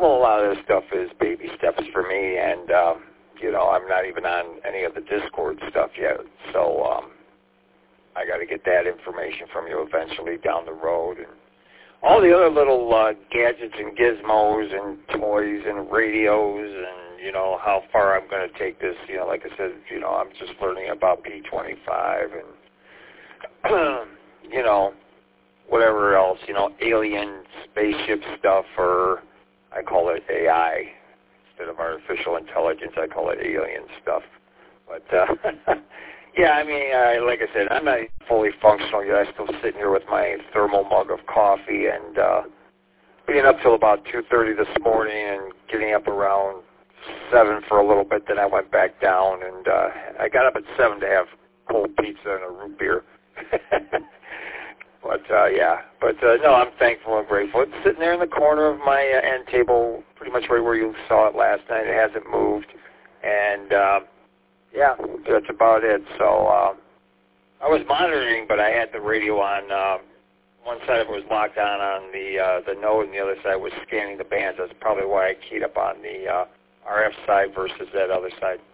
Well, a lot of this stuff is baby steps for me, and, I'm not even on any of the Discord stuff yet, so I got to get that information from you eventually down the road, and all the other little gadgets and gizmos and toys and radios and, how far I'm going to take this. Like I said, I'm just learning about P25 and, whatever else, alien spaceship stuff, or I call it AI. Instead of artificial intelligence, I call it alien stuff. But, yeah, I mean, like I said, I'm not fully functional yet. I'm still sitting here with my thermal mug of coffee and being up till about 2:30 this morning and getting up around 7 for a little bit. Then I went back down, and I got up at 7 to have cold pizza and a root beer. But, no, I'm thankful and grateful. It's sitting there in the corner of my end table, pretty much right where you saw it last night. It hasn't moved. And, yeah, that's about it. So I was monitoring, but I had the radio on. One side of it was locked on the node, and the other side was scanning the bands. That's probably why I keyed up on the RF side versus that other side.